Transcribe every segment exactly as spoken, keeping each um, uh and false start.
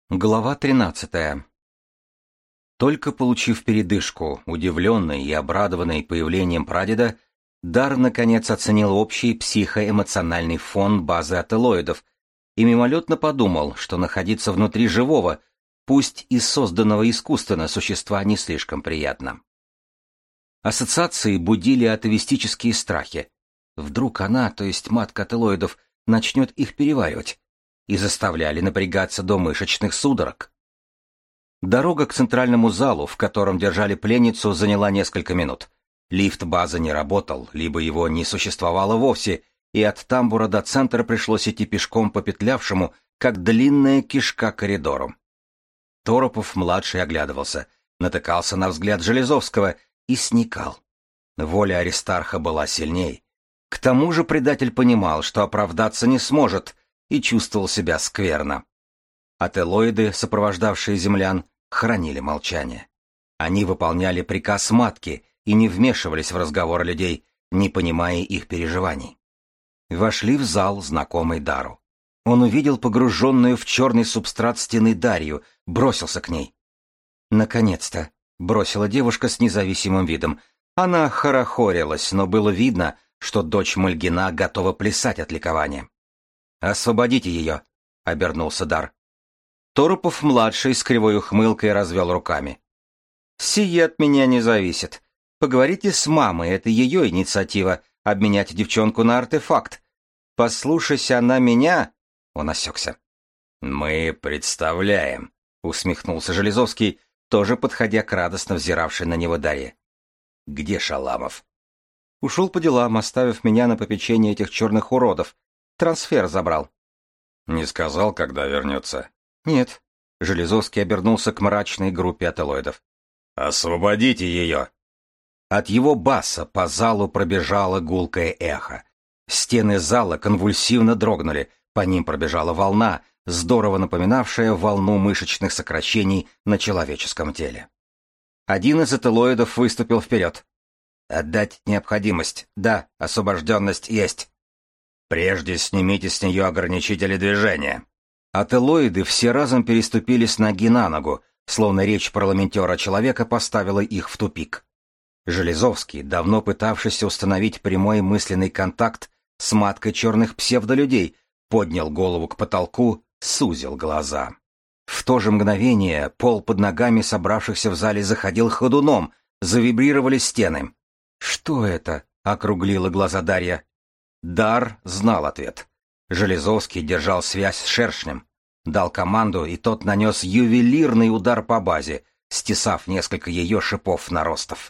Глава тринадцатая. Только получив передышку, удивленный и обрадованный появлением прадеда, Дар наконец оценил общий психоэмоциональный фон базы ателоидов и мимолетно подумал, что находиться внутри живого, пусть и созданного искусственно, существа не слишком приятно. Ассоциации будили атовистические страхи. Вдруг она, то есть матка ателоидов, начнет их переваривать, и заставляли напрягаться до мышечных судорог. Дорога к центральному залу, в котором держали пленницу, заняла несколько минут. Лифт базы не работал, либо его не существовало вовсе, и от тамбура до центра пришлось идти пешком по петлявшему, как длинная кишка, коридору. Торопов-младший оглядывался, натыкался на взгляд Железовского и сникал. Воля Аристарха была сильней. К тому же предатель понимал, что оправдаться не сможет, и чувствовал себя скверно. Ателоиды, сопровождавшие землян, хранили молчание. Они выполняли приказ матки и не вмешивались в разговоры людей, не понимая их переживаний. Вошли в зал, знакомый Дару. Он увидел погруженную в черный субстрат стены Дарью, бросился к ней. «Наконец-то!» — бросила девушка с независимым видом. Она хорохорилась, но было видно, что дочь Мальгина готова плясать от ликования. «Освободите ее!» — обернулся Дар. Торопов-младший с кривой ухмылкой развел руками. «Сие от меня не зависит. Поговорите с мамой, это ее инициатива — обменять девчонку на артефакт. Послушайся она меня...» — он осекся. «Мы представляем», — усмехнулся Железовский, тоже подходя к радостно взиравшей на него Дарье. «Где Шаламов?» «Ушел по делам, оставив меня на попечение этих черных уродов. Трансфер забрал». «Не сказал, когда вернется?» «Нет». Железовский обернулся к мрачной группе ателоидов. «Освободите ее!» От его баса по залу пробежало гулкое эхо. Стены зала конвульсивно дрогнули, по ним пробежала волна, здорово напоминавшая волну мышечных сокращений на человеческом теле. Один из ателоидов выступил вперед. «Отдать необходимость. Да, освобожденность есть». «Прежде снимите с нее ограничители движения». Ателоиды все разом переступили с ноги на ногу, словно речь парламентера-человека поставила их в тупик. Железовский, давно пытавшийся установить прямой мысленный контакт с маткой черных псевдолюдей, поднял голову к потолку, сузил глаза. В то же мгновение пол под ногами собравшихся в зале заходил ходуном, завибрировали стены. «Что это?» — округлила глаза Дарья. Дар знал ответ. Железовский держал связь с шершнем. Дал команду, и тот нанес ювелирный удар по базе, стесав несколько ее шипов-наростов.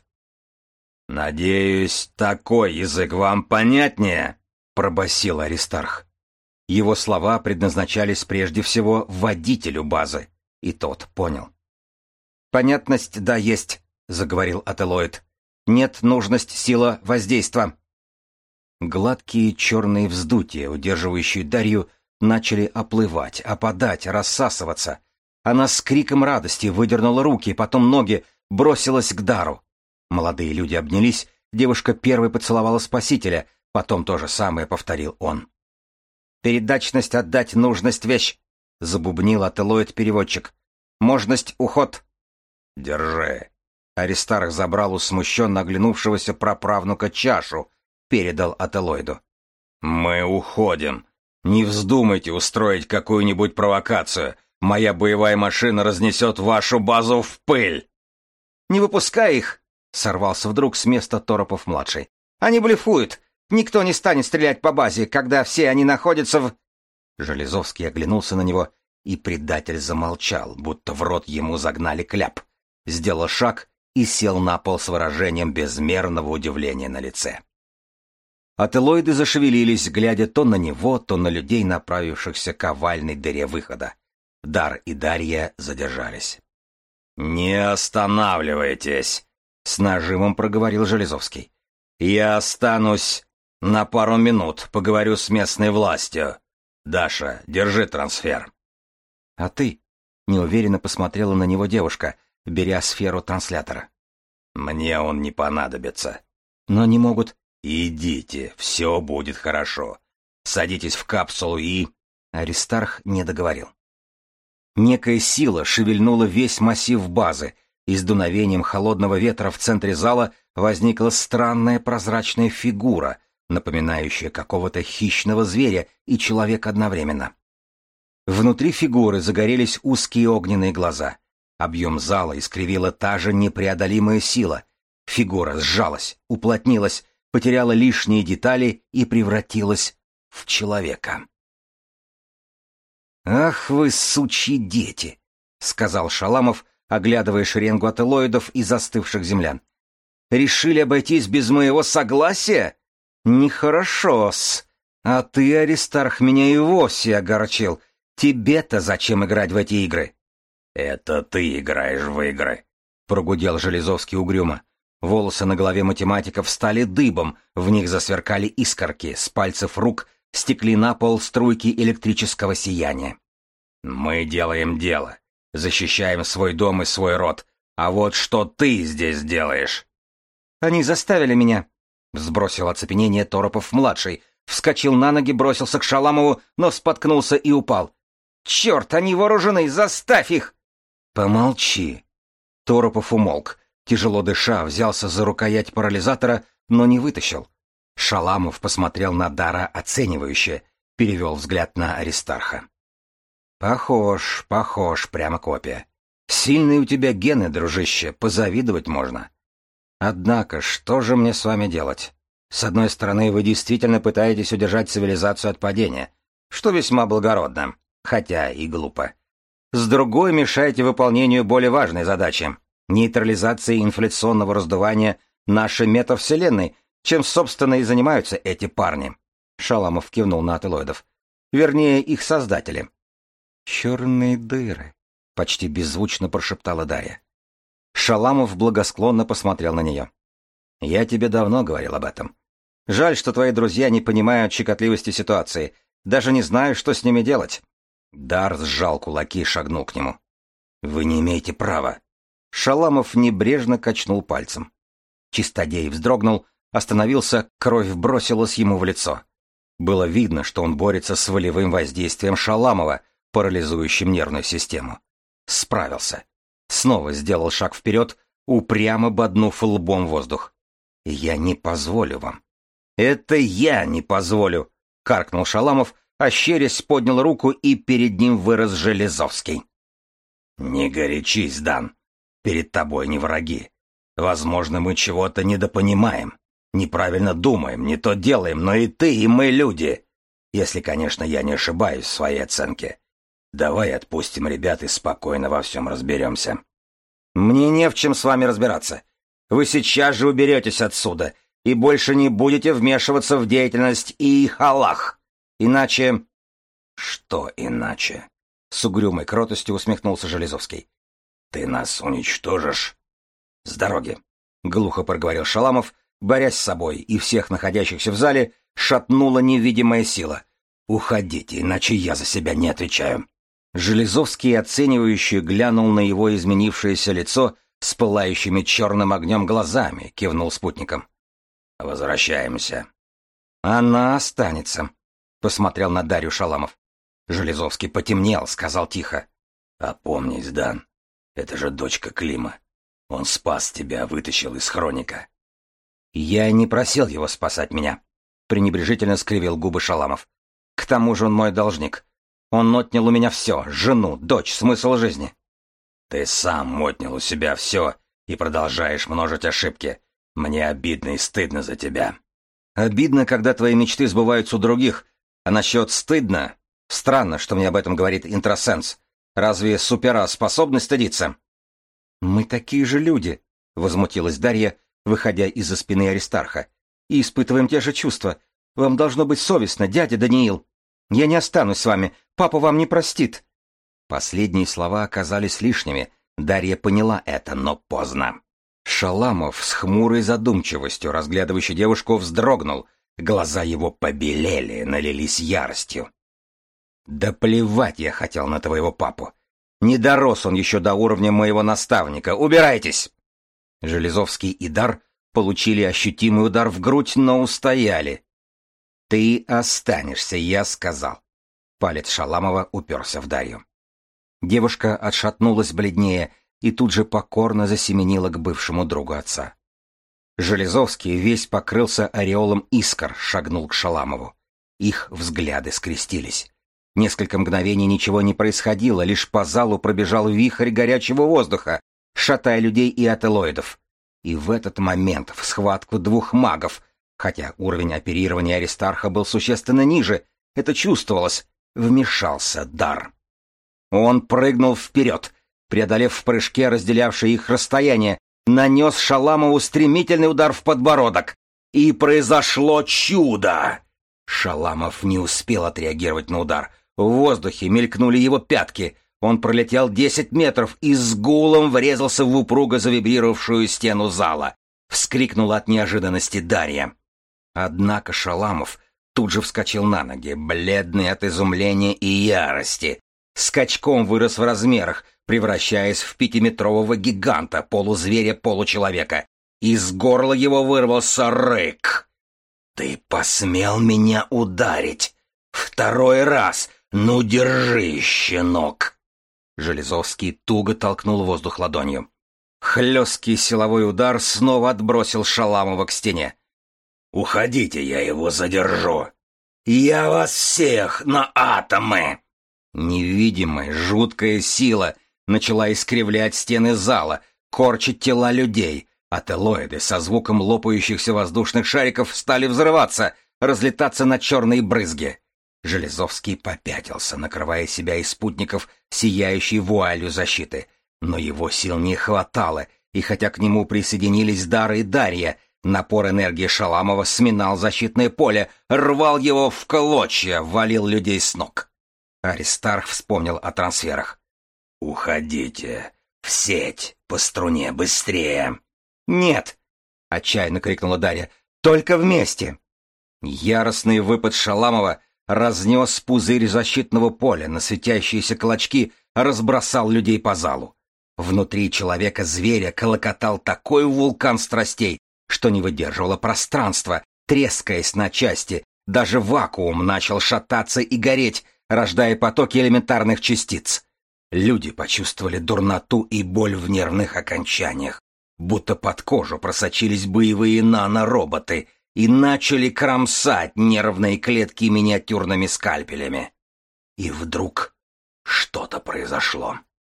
«Надеюсь, такой язык вам понятнее?» — пробасил Аристарх. Его слова предназначались прежде всего водителю базы, и тот понял. «Понятность, да, есть», — заговорил ателоид. «Нет нужность, сила, воздейства». Гладкие черные вздутия, удерживающие Дарью, начали оплывать, опадать, рассасываться. Она с криком радости выдернула руки, потом ноги, бросилась к Дару. Молодые люди обнялись, девушка первой поцеловала спасителя, потом то же самое повторил он. «Передачность отдать нужность вещь», — забубнил ателоид-переводчик. «Можность уход». «Держи». Аристарх забрал у смущенно оглянувшегося праправнука чашу, передал ателоиду. «Мы уходим. Не вздумайте устроить какую-нибудь провокацию. Моя боевая машина разнесет вашу базу в пыль!» «Не выпускай их!» — сорвался вдруг с места Торопов-младший. «Они блефуют! Никто не станет стрелять по базе, когда все они находятся в...» Железовский оглянулся на него, и предатель замолчал, будто в рот ему загнали кляп. Сделал шаг и сел на пол с выражением безмерного удивления на лице. Ателоиды зашевелились, глядя то на него, то на людей, направившихся к овальной дыре выхода. Дар и Дарья задержались. «Не останавливайтесь!» — с нажимом проговорил Железовский. «Я останусь на пару минут, поговорю с местной властью. Даша, держи трансфер». «А ты?» — неуверенно посмотрела на него девушка, беря сферу транслятора. «Мне он не понадобится». «Но они могут...» «Идите, все будет хорошо. Садитесь в капсулу и...» Аристарх не договорил. Некая сила шевельнула весь массив базы, и с дуновением холодного ветра в центре зала возникла странная прозрачная фигура, напоминающая какого-то хищного зверя и человека одновременно. Внутри фигуры загорелись узкие огненные глаза. Объем зала искривила та же непреодолимая сила. Фигура сжалась, уплотнилась, потеряла лишние детали и превратилась в человека. «Ах вы, сучьи дети!» — сказал Шаламов, оглядывая шеренгу ателоидов и застывших землян. «Решили обойтись без моего согласия? Нехорошо-с. А ты, Аристарх, меня и вовсе огорчил. Тебе-то зачем играть в эти игры?» «Это ты играешь в игры», — прогудел Железовский угрюмо. Волосы на голове математиков стали дыбом, в них засверкали искорки, с пальцев рук стекли на пол струйки электрического сияния. «Мы делаем дело, защищаем свой дом и свой род, а вот что ты здесь делаешь?» «Они заставили меня», — сбросил оцепенение Торопов-младший, вскочил на ноги, бросился к Шаламову, но споткнулся и упал. «Черт, они вооружены, заставь их!» «Помолчи!» Торопов умолк, тяжело дыша, взялся за рукоять парализатора, но не вытащил. Шаламов посмотрел на Дара оценивающе, перевел взгляд на Аристарха. «Похож, похож, прямо копия. Сильные у тебя гены, дружище, позавидовать можно. Однако, что же мне с вами делать? С одной стороны, вы действительно пытаетесь удержать цивилизацию от падения, что весьма благородно, хотя и глупо. С другой, мешаете выполнению более важной задачи — нейтрализации инфляционного раздувания нашей метавселенной, чем, собственно, и занимаются эти парни». Шаламов кивнул на ателоидов. Вернее, их создатели. «Черные дыры», — почти беззвучно прошептала Дарья. Шаламов благосклонно посмотрел на нее. «Я тебе давно говорил об этом. Жаль, что твои друзья не понимают щекотливости ситуации, даже не знаю, что с ними делать». Дар сжал кулаки и шагнул к нему. «Вы не имеете права». Шаламов небрежно качнул пальцем. Чистодей вздрогнул, остановился, кровь бросилась ему в лицо. Было видно, что он борется с волевым воздействием Шаламова, парализующим нервную систему. Справился. Снова сделал шаг вперед, упрямо боднув лбом воздух. «Я не позволю вам». «Это я не позволю», — каркнул Шаламов, ощерясь, поднял руку, и перед ним вырос Железовский. «Не горячись, Дан. Перед тобой не враги. Возможно, мы чего-то недопонимаем, неправильно думаем, не то делаем, но и ты, и мы люди. Если, конечно, я не ошибаюсь в своей оценке. Давай отпустим ребят и спокойно во всем разберемся». «Мне не в чем с вами разбираться. Вы сейчас же уберетесь отсюда и больше не будете вмешиваться в деятельность их Аллах. Иначе...» «Что иначе?» — с угрюмой кротостью усмехнулся Железовский. «Ты нас уничтожишь?» «С дороги», — глухо проговорил Шаламов, борясь с собой, и всех находящихся в зале шатнула невидимая сила. «Уходите, иначе я за себя не отвечаю». Железовский оценивающе глянул на его изменившееся лицо с пылающими черным огнем глазами, кивнул спутником. «Возвращаемся». «Она останется», — посмотрел на Дарью Шаламов. Железовский потемнел, сказал тихо. «Опомнись, Дан, это же дочка Клима. Он спас тебя, вытащил из хроника». «Я не просил его спасать меня», — пренебрежительно скривил губы Шаламов. «К тому же он мой должник. Он отнял у меня все — жену, дочь, смысл жизни». «Ты сам отнял у себя все и продолжаешь множить ошибки. Мне обидно и стыдно за тебя». «Обидно, когда твои мечты сбываются у других. А насчет стыдно? Странно, что мне об этом говорит интросенс. Разве супера способны стыдиться?» «Мы такие же люди», — возмутилась Дарья, выходя из-за спины Аристарха. «И испытываем те же чувства. Вам должно быть совестно, дядя Даниил. Я не останусь с вами. Папа вам не простит». Последние слова оказались лишними. Дарья поняла это, но поздно. Шаламов с хмурой задумчивостью, разглядывающий девушку, вздрогнул. Глаза его побелели, налились яростью. «Да плевать я хотел на твоего папу. Не дорос он еще до уровня моего наставника. Убирайтесь!» Железовский и Дар получили ощутимый удар в грудь, но устояли. «Ты останешься», — я сказал. Палец Шаламова уперся в Дарью. Девушка отшатнулась бледнее и тут же покорно засеменила к бывшему другу отца. Железовский весь покрылся ореолом искр, шагнул к Шаламову. Их взгляды скрестились. Несколько мгновений ничего не происходило, лишь по залу пробежал вихрь горячего воздуха, шатая людей и ателоидов. И в этот момент в схватку двух магов, хотя уровень оперирования Аристарха был существенно ниже, это чувствовалось, вмешался дар. Он прыгнул вперед, преодолев в прыжке разделявшее их расстояние, нанес Шаламову стремительный удар в подбородок. И произошло чудо! Шаламов не успел отреагировать на удар. В воздухе мелькнули его пятки. Он пролетел десять метров и с гулом врезался в упруго завибрировавшую стену зала. Вскрикнула от неожиданности Дарья. Однако Шаламов тут же вскочил на ноги, бледный от изумления и ярости. Скачком вырос в размерах, превращаясь в пятиметрового гиганта, полузверя-получеловека. Из горла его вырвался рык. «Ты посмел меня ударить! Второй раз! Ну, держи, щенок!» Железовский туго толкнул воздух ладонью. Хлесткий силовой удар снова отбросил Шаламова к стене. «Уходите, я его задержу! Я вас всех на атомы!» Невидимая, жуткая сила начала искривлять стены зала, корчить тела людей. Ателоиды со звуком лопающихся воздушных шариков стали взрываться, разлетаться на черные брызги. Железовский попятился, накрывая себя и спутников сияющей вуалью защиты. Но его сил не хватало, и хотя к нему присоединились Дар и Дарья, напор энергии Шаламова сминал защитное поле, рвал его в клочья, валил людей с ног. Аристарх вспомнил о трансферах. «Уходите! В сеть! По струне! Быстрее!» «Нет!» — отчаянно крикнула Дарья. «Только вместе!» Яростный выпад Шаламова разнес пузырь защитного поля на светящиеся клочки, разбросал людей по залу. Внутри человека-зверя колокотал такой вулкан страстей, что не выдерживало пространство, трескаясь на части. Даже вакуум начал шататься и гореть, рождая потоки элементарных частиц. Люди почувствовали дурноту и боль в нервных окончаниях, будто под кожу просочились боевые нанороботы и начали кромсать нервные клетки миниатюрными скальпелями. И вдруг что-то произошло.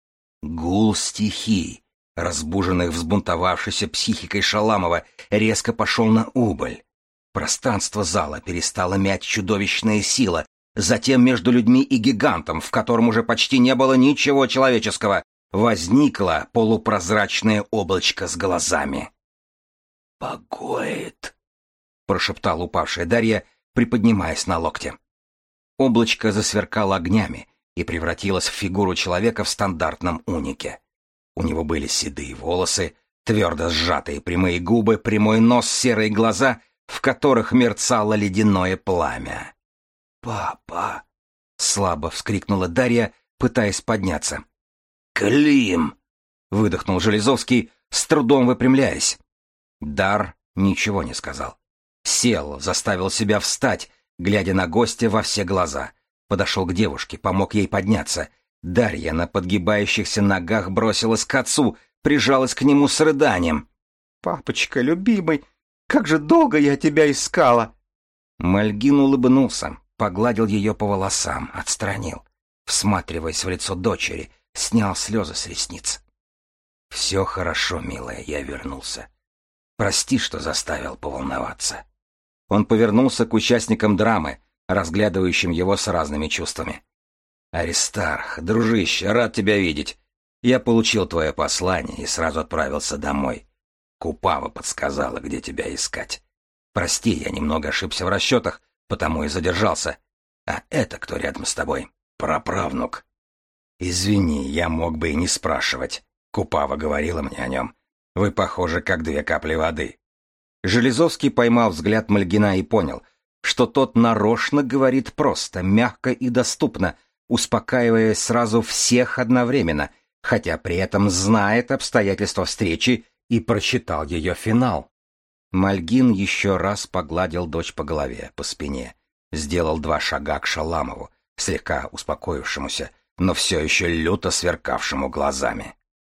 Гул стихий, разбуженных взбунтовавшейся психикой Шаламова, резко пошел на убыль. Пространство зала перестало мять чудовищная сила, затем между людьми и гигантом, в котором уже почти не было ничего человеческого, возникло полупрозрачное облачко с глазами. «Погоит», — прошептала упавшая Дарья, приподнимаясь на локте. Облачко засверкало огнями и превратилось в фигуру человека в стандартном унике. У него были седые волосы, твердо сжатые прямые губы, прямой нос, серые глаза, в которых мерцало ледяное пламя. «Папа!» — слабо вскрикнула Дарья, пытаясь подняться. «Клим!» — выдохнул Железовский, с трудом выпрямляясь. Дар ничего не сказал. Сел, заставил себя встать, глядя на гостя во все глаза. Подошел к девушке, помог ей подняться. Дарья на подгибающихся ногах бросилась к отцу, прижалась к нему с рыданием. «Папочка, любимый, как же долго я тебя искала!» Мальгин улыбнулся, погладил ее по волосам, отстранил. Всматриваясь в лицо дочери, снял слезы с ресниц. «Все хорошо, милая, я вернулся. Прости, что заставил поволноваться». Он повернулся к участникам драмы, разглядывающим его с разными чувствами. «Аристарх, дружище, рад тебя видеть. Я получил твое послание и сразу отправился домой. Купава подсказала, где тебя искать. Прости, я немного ошибся в расчетах, потому и задержался. А это кто рядом с тобой? Праправнук». «Извини, я мог бы и не спрашивать. Купава говорила мне о нем. Вы похожи, как две капли воды». Железовский поймал взгляд Мальгина и понял, что тот нарочно говорит просто, мягко и доступно, успокаивая сразу всех одновременно, хотя при этом знает обстоятельства встречи и прочитал ее финал. Мальгин еще раз погладил дочь по голове, по спине, сделал два шага к Шаламову, слегка успокоившемуся, но все еще люто сверкавшему глазами.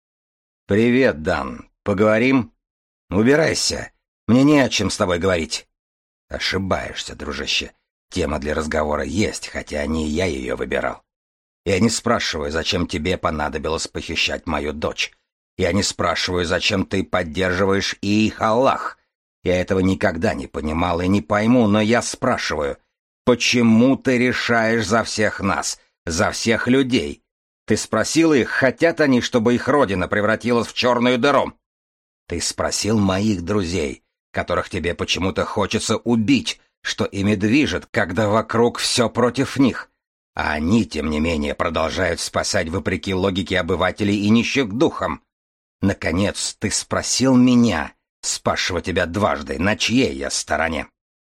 «Привет, Дан. Поговорим?» «Убирайся. Мне не о чем с тобой говорить». «Ошибаешься, дружище. Тема для разговора есть, хотя не я ее выбирал. Я не спрашиваю, зачем тебе понадобилось похищать мою дочь. Я не спрашиваю, зачем ты поддерживаешь их Аллах. Я этого никогда не понимал и не пойму, но я спрашиваю, почему ты решаешь за всех нас, за всех людей? Ты спросил их, хотят они, чтобы их родина превратилась в черную дыру? Ты спросил моих друзей, которых тебе почему-то хочется убить, что ими движет, когда вокруг все против них. А они, тем не менее, продолжают спасать вопреки логике обывателей и нищих духом. Наконец, ты спросил меня, спасшего тебя дважды, на чьей я стороне?»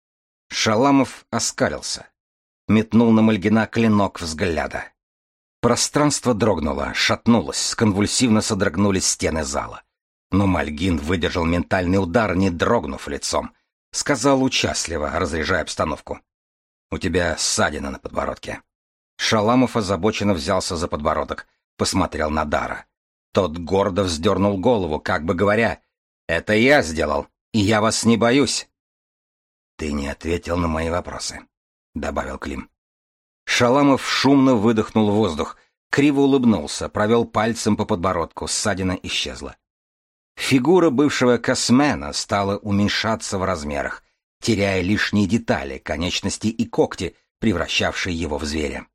Шаламов оскалился, метнул на Мальгина клинок взгляда. Пространство дрогнуло, шатнулось, конвульсивно содрогнулись стены зала. Но Мальгин выдержал ментальный удар, не дрогнув лицом. Сказал участливо, разряжая обстановку: «У тебя ссадина на подбородке». Шаламов озабоченно взялся за подбородок, посмотрел на Дара. Тот гордо вздернул голову, как бы говоря: «Это я сделал, и я вас не боюсь». «Ты не ответил на мои вопросы», — добавил Клим. Шаламов шумно выдохнул воздух, криво улыбнулся, провел пальцем по подбородку, ссадина исчезла. Фигура бывшего космена стала уменьшаться в размерах, теряя лишние детали, конечности и когти, превращавшие его в зверя.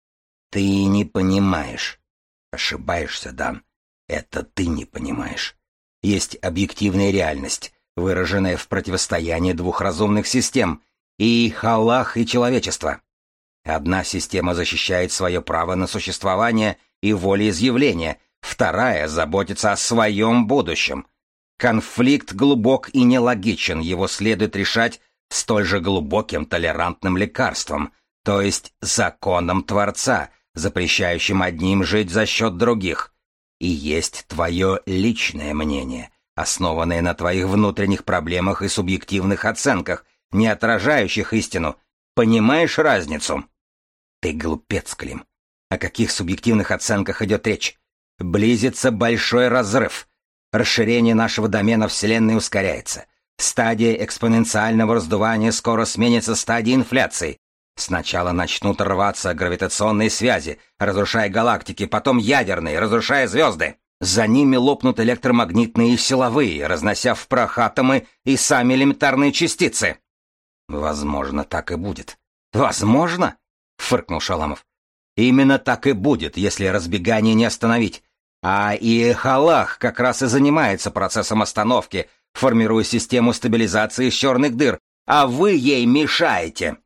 «Ты не понимаешь». «Ошибаешься, Дан. Это ты не понимаешь. Есть объективная реальность, выраженная в противостоянии двух разумных систем — и Аллах, и человечество. Одна система защищает свое право на существование и волеизъявление, вторая заботится о своем будущем. Конфликт глубок и нелогичен, его следует решать столь же глубоким толерантным лекарством, то есть законом Творца, запрещающим одним жить за счет других. И есть твое личное мнение, основанное на твоих внутренних проблемах и субъективных оценках, не отражающих истину. Понимаешь разницу? Ты глупец, Клим. О каких субъективных оценках идет речь? Близится большой разрыв. Расширение нашего домена Вселенной ускоряется. Стадия экспоненциального раздувания скоро сменится стадией инфляции. Сначала начнут рваться гравитационные связи, разрушая галактики, потом ядерные, разрушая звезды. За ними лопнут электромагнитные и силовые, разнося в прах атомы и сами элементарные частицы. Возможно, так и будет. Возможно? Фыркнул Шаламов. Именно так и будет, если разбегание не остановить. А и Аллах как раз и занимается процессом остановки, формируя систему стабилизации из черных дыр, а вы ей мешаете.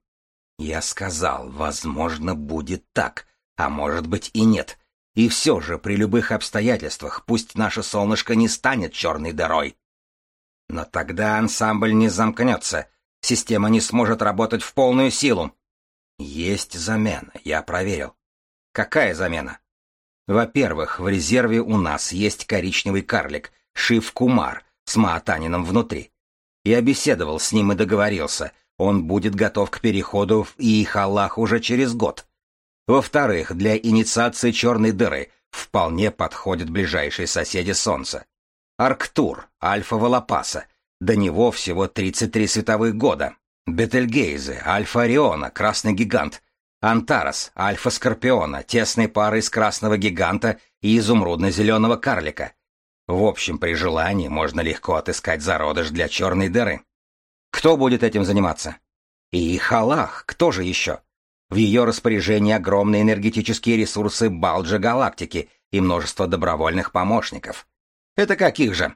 Я сказал, возможно, будет так, а может быть и нет. И все же, при любых обстоятельствах, пусть наше солнышко не станет черной дырой. Но тогда ансамбль не замкнется, система не сможет работать в полную силу. Есть замена, я проверил. Какая замена? Во-первых, в резерве у нас есть коричневый карлик, Шив-Кумар, с Маатанином внутри. Я беседовал с ним и договорился, он будет готов к переходу в их Аллах уже через год. Во-вторых, для инициации черной дыры вполне подходят ближайшие соседи Солнца. Арктур, Альфа Волопаса, до него всего тридцать три световых года. Бетельгейзе, Альфа Ориона, Красный Гигант. Антарес, Альфа Скорпиона, тесной парой из Красного Гиганта и изумрудно-зеленого карлика. В общем, при желании можно легко отыскать зародыш для черной дыры. Кто будет этим заниматься? И Аллах, кто же еще? В ее распоряжении огромные энергетические ресурсы Балджа Галактики и множество добровольных помощников. Это каких же?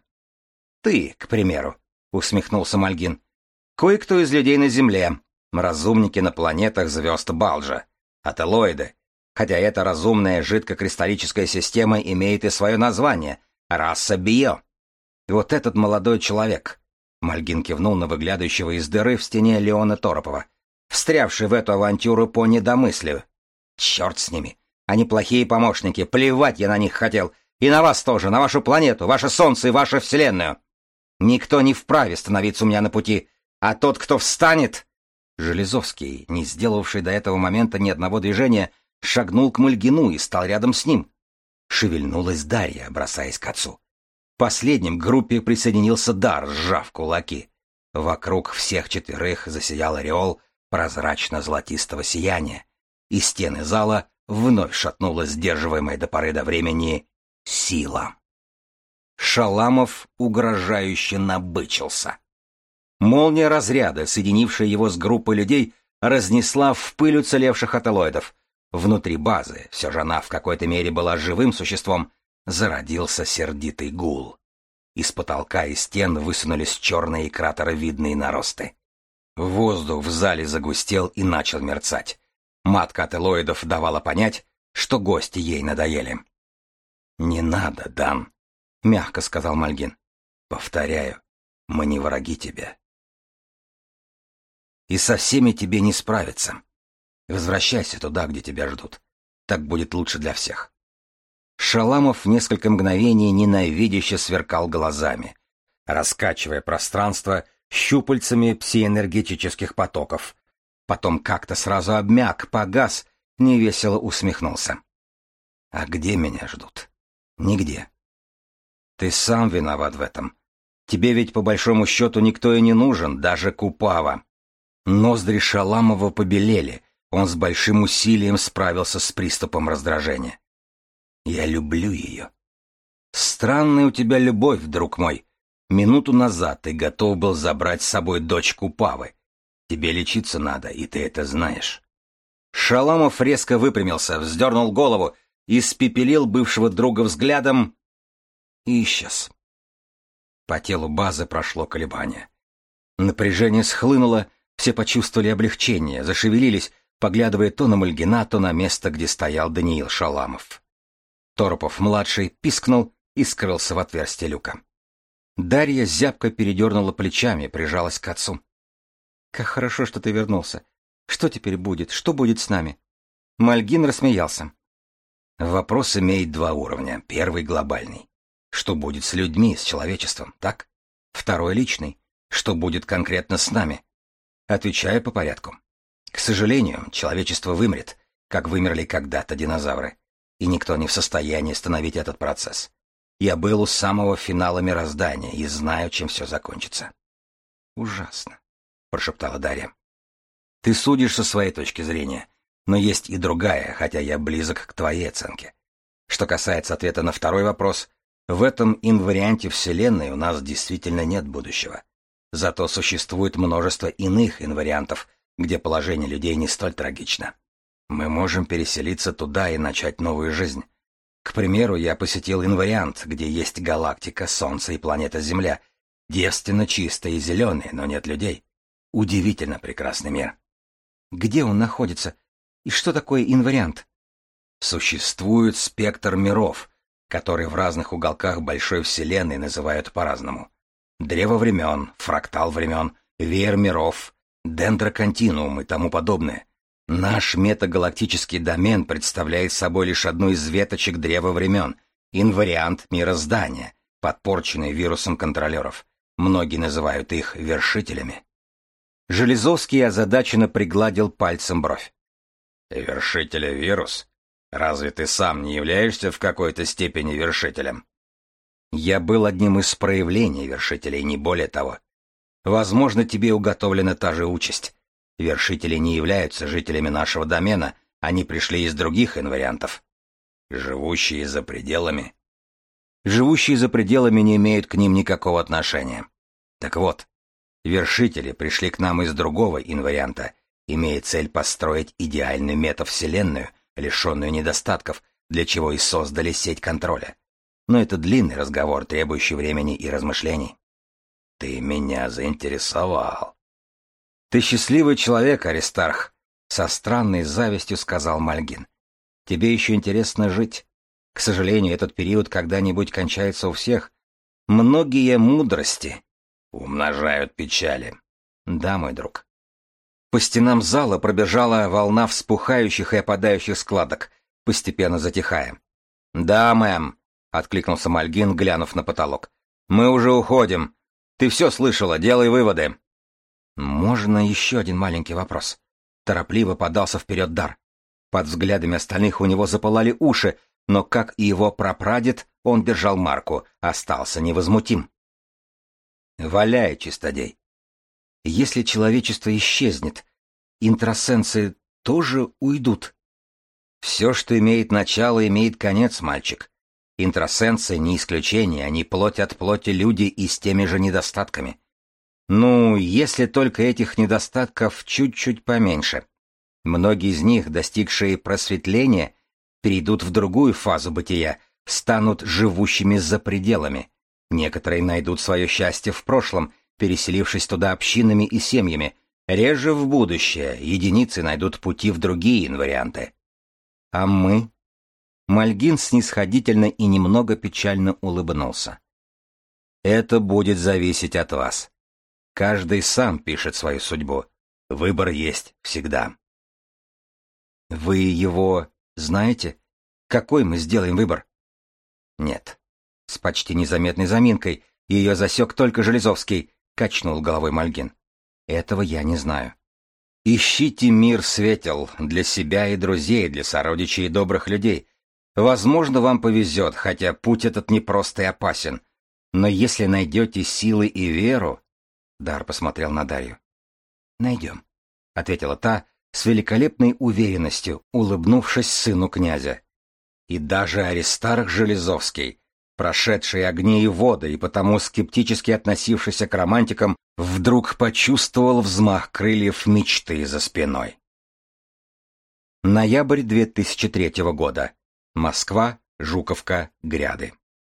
Ты, к примеру, усмехнулся Мальгин. Кое-кто из людей на Земле, разумники на планетах звезд Балджа, ателоиды, хотя эта разумная жидкокристаллическая система имеет и свое название — раса Био. И вот этот молодой человек, Мальгин кивнул на выглядывающего из дыры в стене Леона Торопова, встрявший в эту авантюру по недомыслию. Черт с ними, они плохие помощники, плевать я на них хотел, и на вас тоже, на вашу планету, ваше Солнце и вашу Вселенную. Никто не вправе становиться у меня на пути, а тот, кто встанет... Железовский, не сделавший до этого момента ни одного движения, шагнул к Мальгину и стал рядом с ним. Шевельнулась Дарья, бросаясь к отцу. Последним к группе присоединился Дар, сжав кулаки. Вокруг всех четверых засиял ореол прозрачно-золотистого сияния, и стены зала вновь шатнула сдерживаемая до поры до времени сила. Шаламов угрожающе набычился. Молния разряда, соединившая его с группой людей, разнесла в пыль уцелевших атолоидов. Внутри базы, все же она в какой-то мере была живым существом, зародился сердитый гул. Из потолка и стен высунулись черные кратеровидные наросты. Воздух в зале загустел и начал мерцать. Матка ателоидов давала понять, что гости ей надоели. «Не надо, Дан», — мягко сказал Мальгин. «Повторяю, мы не враги тебе. И со всеми тебе не справиться. Возвращайся туда, где тебя ждут. Так будет лучше для всех». Шаламов несколько мгновений ненавидяще сверкал глазами, раскачивая пространство щупальцами псиэнергетических потоков. Потом как-то сразу обмяк, погас, невесело усмехнулся. «А где меня ждут? Нигде. Ты сам виноват в этом. Тебе ведь по большому счету никто и не нужен, даже Купава». Ноздри Шаламова побелели, он с большим усилием справился с приступом раздражения. «Я люблю ее. Странная у тебя любовь, друг мой. Минуту назад ты готов был забрать с собой дочь Купавы. Тебе лечиться надо, и ты это знаешь». Шаламов резко выпрямился, вздернул голову, испепелил бывшего друга взглядом и исчез. По телу базы прошло колебание. Напряжение схлынуло, все почувствовали облегчение, зашевелились, поглядывая то на Мальгина, то на место, где стоял Даниил Шаламов. Торопов-младший пискнул и скрылся в отверстие люка. Дарья зябко передернула плечами, прижалась к отцу. «Как хорошо, что ты вернулся. Что теперь будет? Что будет с нами?» Мальгин рассмеялся. «Вопрос имеет два уровня. Первый — глобальный. Что будет с людьми, с человечеством, так? Второй — личный. Что будет конкретно с нами? Отвечаю по порядку. К сожалению, человечество вымрет, как вымерли когда-то динозавры. И никто не в состоянии остановить этот процесс. Я был у самого финала мироздания и знаю, чем все закончится». «Ужасно», — прошептала Дарья. «Ты судишь со своей точки зрения, но есть и другая, хотя я близок к твоей оценке. Что касается ответа на второй вопрос, в этом инварианте Вселенной у нас действительно нет будущего. Зато существует множество иных инвариантов, где положение людей не столь трагично. Мы можем переселиться туда и начать новую жизнь. К примеру, я посетил инвариант, где есть галактика, Солнце и планета Земля, девственно чистые и зеленые, но нет людей. Удивительно прекрасный мир». «Где он находится? И что такое инвариант?» Существует спектр миров, который в разных уголках большой Вселенной называют по-разному. Древо времен, фрактал времен, веер миров, дендроконтинуум и тому подобное. Наш метагалактический домен представляет собой лишь одну из веточек древа времен, инвариант мироздания, подпорченный вирусом контролеров. Многие называют их вершителями. Железовский озадаченно пригладил пальцем бровь. «Вершителя вирус? Разве ты сам не являешься в какой-то степени вершителем?» «Я был одним из проявлений вершителей, не более того. Возможно, тебе уготовлена та же участь. Вершители не являются жителями нашего домена, они пришли из других инвариантов». «Живущие за пределами?» «Живущие за пределами не имеют к ним никакого отношения. Так вот, вершители пришли к нам из другого инварианта, имея цель построить идеальную метавселенную, лишенную недостатков, для чего и создали сеть контроля. Но это длинный разговор, требующий времени и размышлений». «Ты меня заинтересовал». «Ты счастливый человек, Аристарх», — со странной завистью сказал Мальгин. «Тебе еще интересно жить. К сожалению, этот период когда-нибудь кончается у всех. Многие мудрости умножают печали». «Да, мой друг». По стенам зала пробежала волна вспухающих и опадающих складок, постепенно затихая. «Да, мэм», — откликнулся Мальгин, глянув на потолок. «Мы уже уходим. Ты все слышала, делай выводы». «Можно еще один маленький вопрос?» Торопливо подался вперед Дар. Под взглядами остальных у него запылали уши, но, как и его прапрадед, он держал марку, остался невозмутим. «Валяй, чистодей. Если человечество исчезнет, интросенсы тоже уйдут. Все, что имеет начало, имеет конец, мальчик. Интросенсы не исключение, они плоть от плоти люди и с теми же недостатками. Ну, если только этих недостатков чуть-чуть поменьше. Многие из них, достигшие просветления, перейдут в другую фазу бытия, станут живущими за пределами. Некоторые найдут свое счастье в прошлом, переселившись туда общинами и семьями. Реже в будущее единицы найдут пути в другие инварианты. А мы? Мальгин снисходительно и немного печально улыбнулся. Это будет зависеть от вас. Каждый сам пишет свою судьбу. Выбор есть всегда. Вы его знаете? Какой мы сделаем выбор? Нет. С почти незаметной заминкой, ее засек только Железовский, качнул головой Мальгин. Этого я не знаю. Ищите мир светел для себя и друзей, для сородичей и добрых людей. Возможно, вам повезет, хотя путь этот непрост и опасен. Но если найдете силы и веру... Дар посмотрел на Дарью. «Найдем», — ответила та с великолепной уверенностью, улыбнувшись сыну князя. И даже Аристарх Железовский, прошедший огни и воды и потому скептически относившийся к романтикам, вдруг почувствовал взмах крыльев мечты за спиной. Ноябрь две тысячи третьего года. Москва, Жуковка, Гряды.